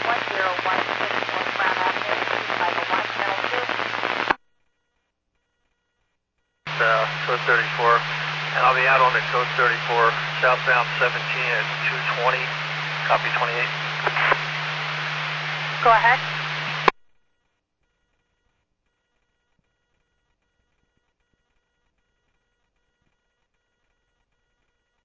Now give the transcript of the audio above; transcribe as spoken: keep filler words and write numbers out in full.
one zero one six North Brown Avenue, five oh one, channel two. Uh, code thirty-four, and I'll be out on the code thirty-four, southbound seventeen at two twenty, copy twenty-eight. Go ahead.